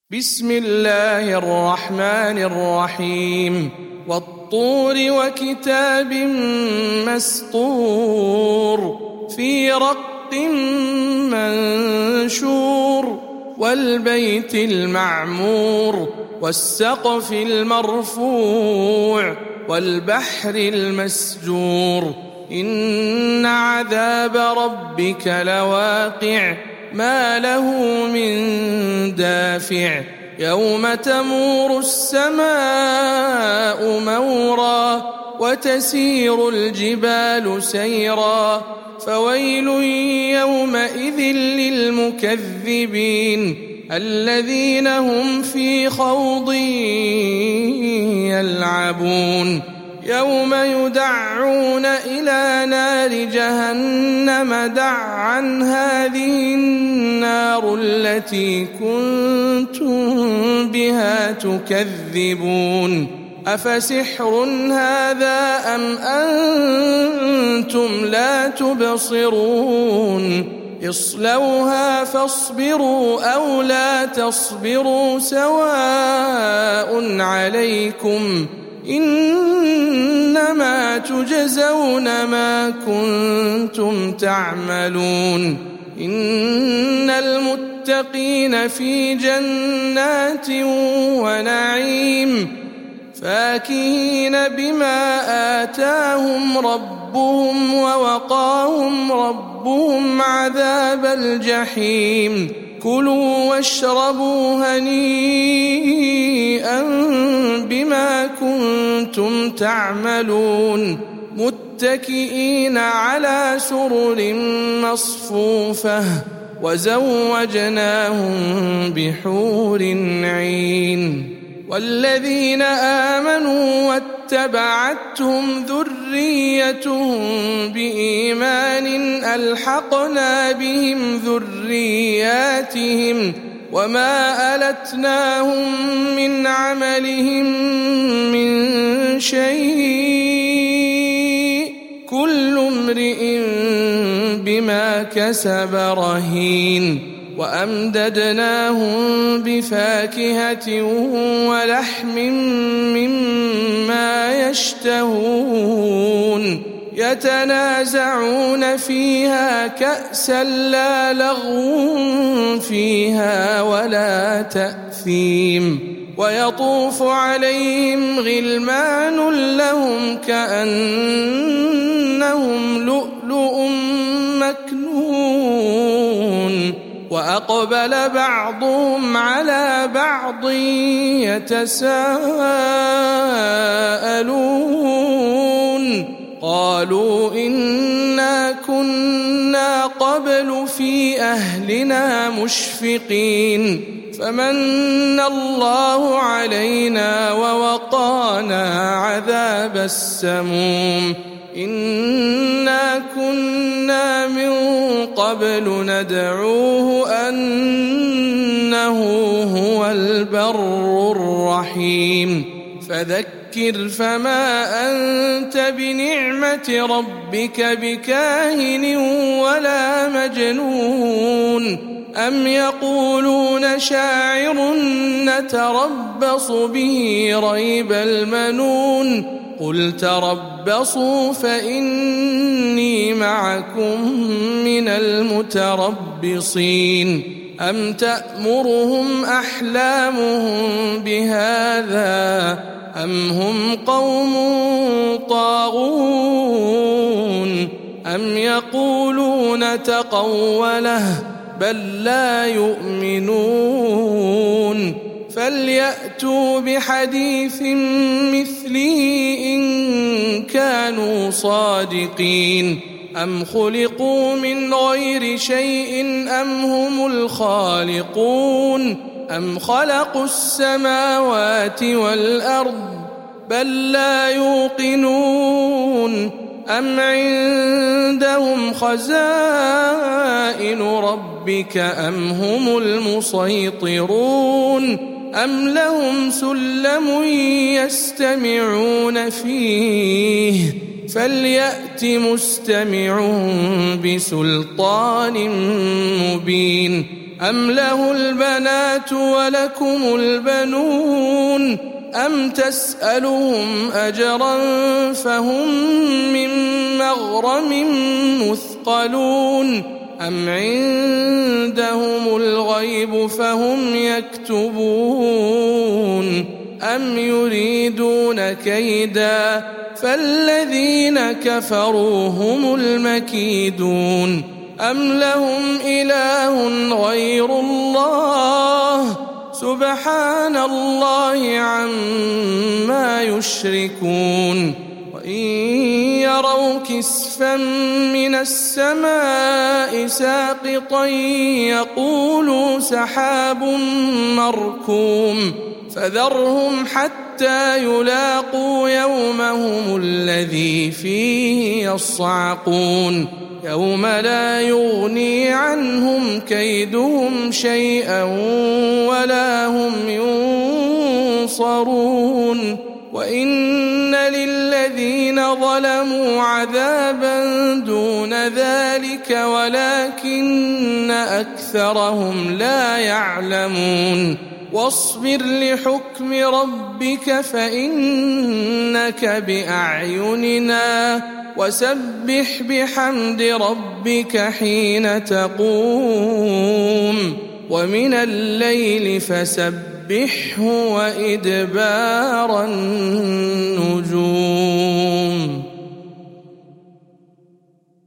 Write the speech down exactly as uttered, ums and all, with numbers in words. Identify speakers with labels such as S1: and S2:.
S1: بسم الله الرحمن الرحيم والطور وكتاب مسطور في رق منشور والبيت المعمور والسقف المرفوع والبحر المسجور إن عذاب ربك لواقع ما له من دافع يوم تمور السماء مورا وتسير الجبال سيرا فويل يومئذ للمكذبين الذين هم في خوض يلعبون يوم يدعون إلى نار جهنم دعا هذه النار التي كنتم بها تكذبون أفسحر هذا أم أنتم لا تبصرون اصلوها فاصبروا أو لا تصبروا سواء عليكم إنما تجزون ما كنتم تعملون إن المتقين في جنات ونعيم فاكهين بما آتاهم ربهم ووقاهم ربهم عذاب الجحيم كلوا واشربوا هنيئا بما كنتم تعملون متكئين على سرر مصفوفة وزوجناهم بحور عين والذين آمنوا واتبعتهم ذريتهم بإيمان ألحقنا بهم ذرياتهم وما ألتناهم من عملهم من شيء كل امرئ بما كسب رهين وأمددناهم بفاكهة ولحم مما يشتهون يتنازعون فيها كأسا لا لغو فيها ولا تأثيم ويطوف عليهم غلمان لهم كأنهم لؤلؤ مكنون وأقبل بعضهم على بعض يتساءلون قالوا إنا كنا قبل في أهلنا مشفقين فمن الله علينا ووقانا عذاب السموم إنا كنا من قبل ندعوه أنه هو البر الرحيم فذكر فما أنت بنعمة ربك بكاهن ولا مجنون أم يقولون شاعر نتربص به ريب المنون قل تربصوا فإني معكم من المتربصين أم تأمرهم أحلامهم بهذا أم هم قوم طاغون أم يقولون تقوله بل لا يؤمنون فليأتوا بحديث مثله إن كانوا صادقين أم خلقوا من غير شيء أم هم الخالقون أم خلقوا السماوات والأرض بل لا يوقنون أم عندهم خزائن ربك أم هم المسيطرون أم لهم سلم يستمعون فيه فليأت مستمعهم بسلطان مبين أم له البنات ولكم البنون أم تسألهم أجرا فهم من مغرم مثقلون أم عندهم الغيب فهم يكتبون أم يريدون كيدا فالذين كفروا هم المكيدون أم لهم إله غير الله سبحان الله عما يشركون وإن يروا كسفا من السماء ساقطا يقولوا سحاب مركوم فذرهم حتى يلاقوا يومهم الذي فيه يصعقون يوم لا يغني عنهم كيدهم شيئا ولا هم ينصرون وإن للذين ظلموا عذابا دون ذلك ولكن أكثرهم لا يعلمون واصبر لحكم ربك فإنك بأعيننا وسبح بحمد ربك حين تقوم ومن الليل فسبحه وإدبار النجوم